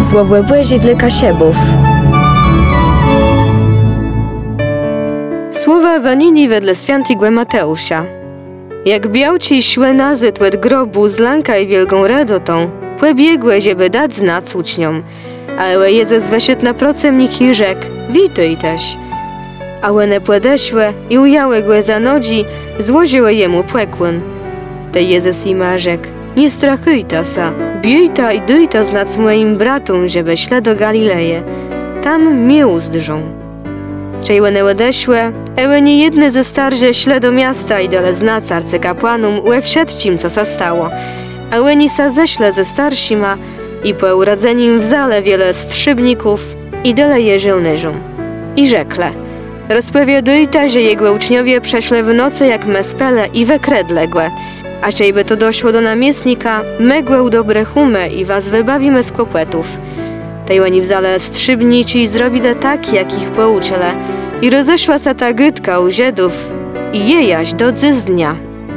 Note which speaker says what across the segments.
Speaker 1: Słowo Boże dla Kasiebów.
Speaker 2: Słowa Ewangelii wedle świętego Mateusza. Jak białci szły nazad od grobu z lanka i wielką radotą, pobiegłe, żeby dać znać uczniom. Ale Jezus wyszedł na procemnik i rzekł: witaj też. A one podeszły i ujały go za nogi, złożyły jemu płekłyn. Te Jezus im rzekł: nie strachujta sa, bijta i dujta znać moim bratom, żeby szli do Galileje. Tam mnie uzdrzą. Czej one odeszły, ewe nie jedne ze starsze szle do miasta i dole znać arcykapłanom we wszystkim, co się stało. A oni sa ześle ze starszyma i po urodzenim w zale wiele strzybników i dole je żołnierzom. I rzekle: rozpowiadujta, że jego uczniowie przeszli w nocy jak mespele i we kredległe. A czejby to doszło do namiestnika, megłe dobre humy i was wybawimy z kłopotów. Tej oni w zale strzybnici zrobili tak, jak ich pouczyli. I rozeszła się ta gytka u Żydów i jejaś do dnia.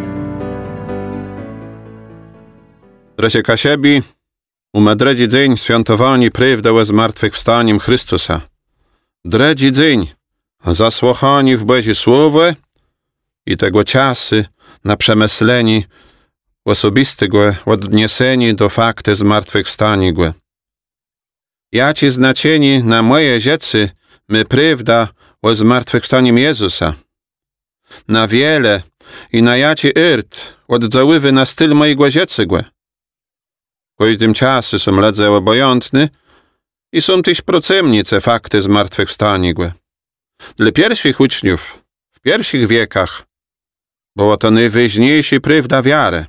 Speaker 3: Bracie Kasiebi, u medredzi dzień świętowani prawdę zmartwychwstaniem Chrystusa. Dredzi dzień, zasłuchani w Boże Słowo i tego czasy na przemyśleni osobistego odniesieni do fakty zmartwychwstania. Ja ci znaczeni na moje rzeczy my prawda o zmartwychwstaniu Jezusa. Na wiele i na jaci irt oddziaływy na styl mojego życia. W tym czasie są ledze obojętny i są też procemnice fakty zmartwychwstania. Dla pierwszych uczniów w pierwszych wiekach było to najważniejsza prawda wiary.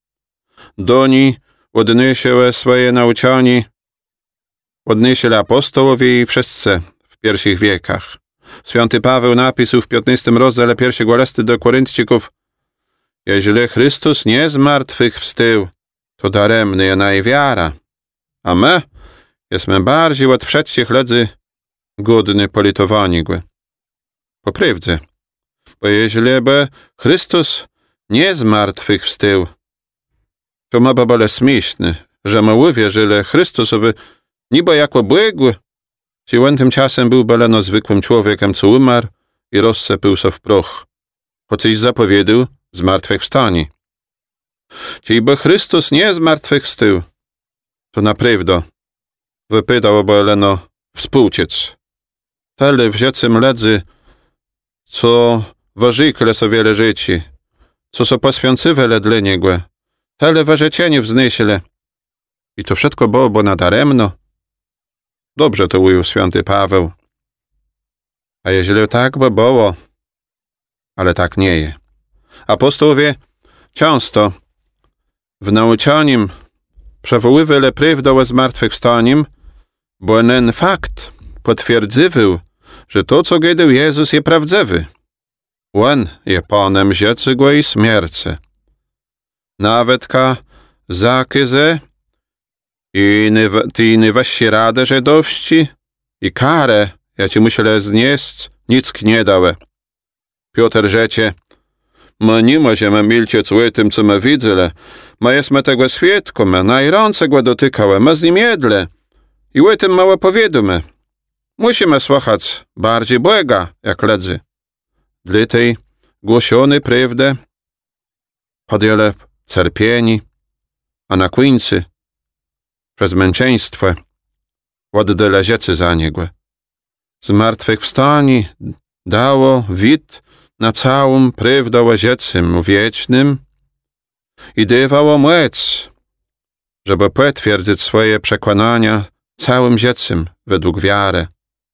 Speaker 3: Do niej odnieśli swoje nauczanie odnieśli apostołowie i wszyscy w pierwszych wiekach. Święty Paweł napisał w 15 rozdziale pierwszego listu do Koryntczyków: jeżeli Chrystus nie zmartwychwstał, to daremna jest jej wiara. A my jesteśmy bardziej od wszystkich ludzi godni politowania. Po prawdzie, bo jeżeli by Chrystus nie zmartwychwstał, to ma by było śmieszne, że my uwierzyli Chrystusowi niby jako Bóg, czy tym czasem był baleno zwykłym człowiekiem, co umarł i rozsypał się w proch, chociaż zapowiedział zmartwychwstanie. Czyli by Chrystus nie zmartwychwstał, to naprawdę wypadało baleno współczuć. Tyle wzięcym ledzy, co ważyklę so wiele życi, co so poświęcywele dla Niego, tyle ważycienie wznieśli. I to wszystko było nadaremno. Dobrze to ujął święty Paweł. A jeżeli tak by było, ale tak nie jest. Apostołowie często w nauczaniu przywoływali prawdę o zmartwychwstaniem, bo ten fakt potwierdzywał, że to, co gadał Jezus, jest prawdziwy. On jest Panem życia i śmierci. Nawet zakazy i najwyższe rady żydowści i karę, jakie musieli znieść, nic nie dały. Piotr rzecze: my nie możemy milczeć o tym, co my widzieli. My jesteśmy tego świadkami, na ręce go dotykały, my z nim jedli i o tym mało powiedzmy. Musimy słuchać bardziej Boga, jak ludzi. Dla tej głoszonej prawdy podjęli cierpieni, a na końcu przez męczeństwo oddali życie za Niego. Zmartwychwstanie dało wid na całą prawdę o życiu wiecznym i dawało moc, żeby potwierdzić swoje przekonania całym życiem według wiary.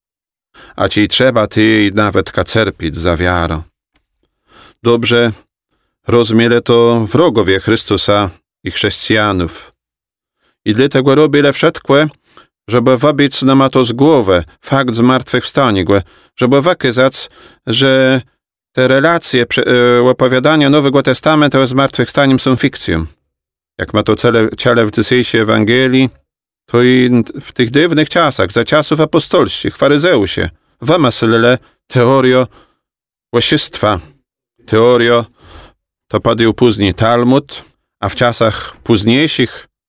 Speaker 3: A ci trzeba ty nawet cierpieć za wiarę. Dobrze rozumieli to wrogowie Chrystusa i chrześcijanów. I dlatego robili wszystko, żeby wybić nam to z głowy fakt zmartwychwstania, żeby wykazać, że te relacje opowiadania Nowego Testamentu o zmartwychwstaniu są fikcją. Jak ma to ciele w dzisiejszej Ewangelii, to i w tych dawnych czasach, za czasów apostolskich, faryzeusie, wymyślili teorię łasistwa. Teorię to podjął później Talmud, a w czasach późniejszych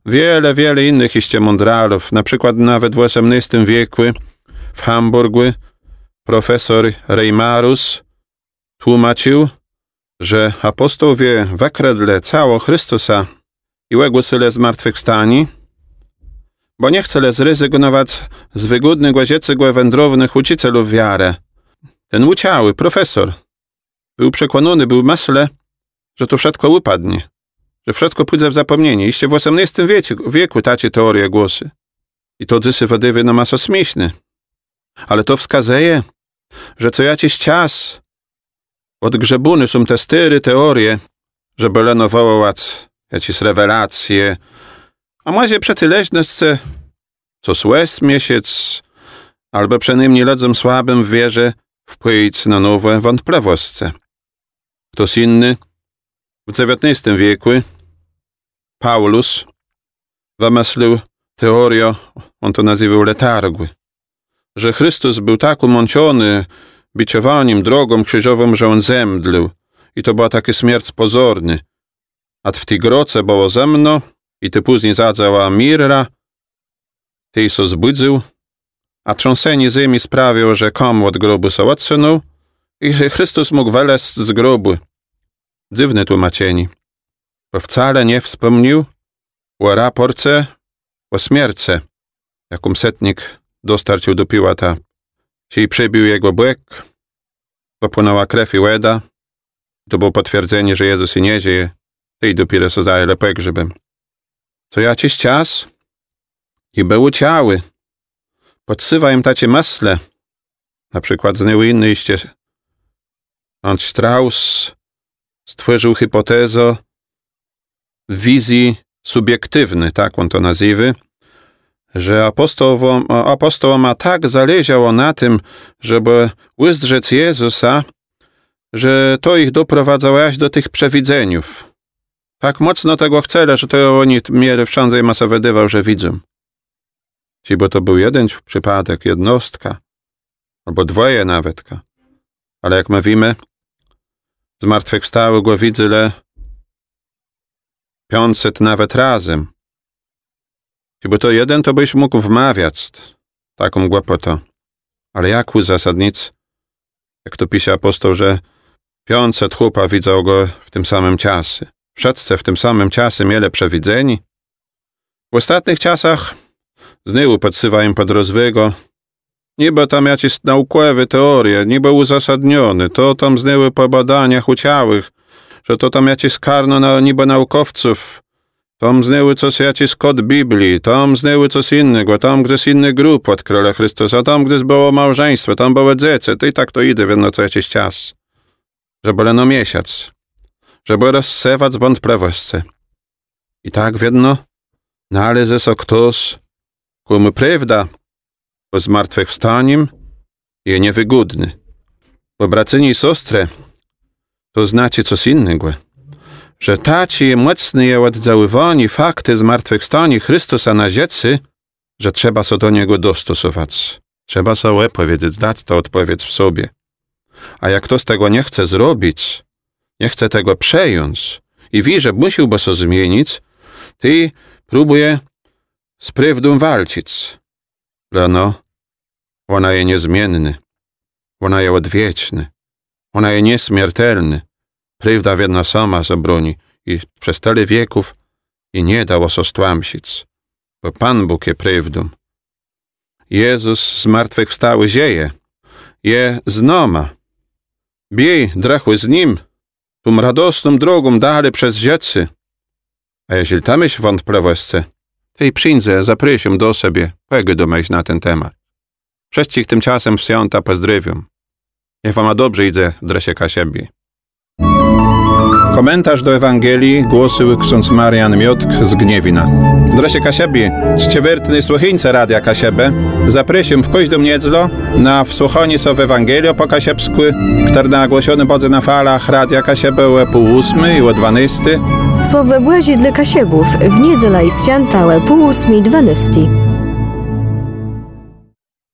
Speaker 3: wiele innych iście mądralów. Na przykład nawet w XVIII wieku w Hamburgu profesor Reimarus tłumaczył, że apostołowie wykradli cało Chrystusa i łegłosyle zmartwychwstani, bo nie chceli zrezygnować z wygodnych łaziecego wędrownych uczycielów wiary. Ten uciały profesor był przekonany, był myślę, że to wszystko upadnie, że wszystko pójdzie w zapomnienie. Jeszcze w XVIII wieku tacie teorie głosy. I to dzysy wadywy no maso śmieszne. Ale to wskazuje, że co jakiś czas od grzebuny są te styry teorie, że będą nawołać jakieś rewelacje, a może przetyleżność co słes miesiąc, albo przynajmniej ludziom słabym w wierze wpłyć na nowe wątpliwości. Ktoś inny w XIX wieku, Paulus, wymyślił teorię, on to nazywał letargu, że Chrystus był tak umąciony biciowaniem, drogą krzyżową, że on zemdlił i to była taka śmierć pozorna. A w tej groce było zemno i ty później zadzała mirra, ty się zbudził, a trząsenie ziemi sprawiło, że komu od grobu się odsunął i Chrystus mógł wyleźć z grobu. Dziwne tłumaczenie, bo wcale nie wspomniał o raporcie o śmierci, jaką setnik dostarczył do Piłata. Czyli przebił jego błek, popłynęła krew i łeda. To było potwierdzenie, że Jezus i nie dzieje. I dopiero się zajęli pogrzebem. Co jakiś czas i były ciały. Podsywa im tacie masle. Na przykład z inny iście Strauss stworzył hipotezę wizji subiektywnej, tak on to nazywa, że apostołom tak zależało na tym, żeby uzdrzeć Jezusa, że to ich doprowadzało aż do tych przewidzeniów. Tak mocno tego chcieli, że to oni mieli wszędzie i masa wydawał, że widzą. Bo to był jeden przypadek, jednostka, albo dwoje nawet. Ale jak mówimy, zmartwychwstały go widzę 500 nawet razem. Bo to jeden to byś mógł wmawiać taką głupotę. Ale jak uzasadnić, jak to pisze apostoł, że 500 chłopa widział go w tym samym czasie. Wszyscy w tym samym czasie mieli przewidzeni. W ostatnich czasach znowu podsywają pod rozwego. Niby tam jakieś naukowe teorie, niby uzasadnione. To tam znowu po badaniach uciałych, że to tam jakieś karno niby naukowców. Tam znowu coś jakiś kod Biblii, tam znowu coś innego, tam gdzieś inny grup od Króla Chrystusa, tam gdzieś było małżeństwo, tam były dzieci. I tak to idzie jedno co jakiś czas. Żeby leno miesiąc. Żeby rozsewać wątpliwości. I tak jedno należy się ktoś, komu prawda o zmartwychwstaniem jest niewygodny. Bo bracyni i siostry, to znaczy coś innego. Że taci mocne oddziaływanie fakty zmartwychwstania Chrystusa na ziemi, że trzeba się do niego dostosować. Trzeba sobie powiedzieć, dać to odpowiedź w sobie. A jak ktoś tego nie chce zrobić, nie chce tego przejąć i wie, że musiałby się zmienić, ty próbuje z prawdą walczyć. Leno, ona jest niezmienna, ona jest odwieczna, ona jest nieśmiertelna. Prawda jedna sama zabroni i przez tyle wieków i nie dało się stłamsić, bo Pan Bóg jest prawdą. Jezus zmartwychwstały zieje, je znoma. Biej drachły z Nim, tą radosną drogą dalej przez rzeczy. A jeśli tam jest wątpliwości, to i przyjdzie, zaprosił do siebie, pogadać na ten temat. Wszystkich tymczasem wsiąta pozdrowią. Niech wam dobrze idzie, Dresie Kasiebie. Komentarz do Ewangelii głosił ksiądz Marian Miotk z Gniewina. Dresie Kasiebie, czciwertny słuchańca Radia Kasiebę, zaprosił w każdą niedzielę na wsłuchanie się w Ewangelię po kasiebsku, który nagłoszony będzie na falach Radia Kasiebę o 8:30 i o 12:00.
Speaker 1: Słowo błazi dla Kasiebów w niedzielę i święta o 8:30 i 12:00.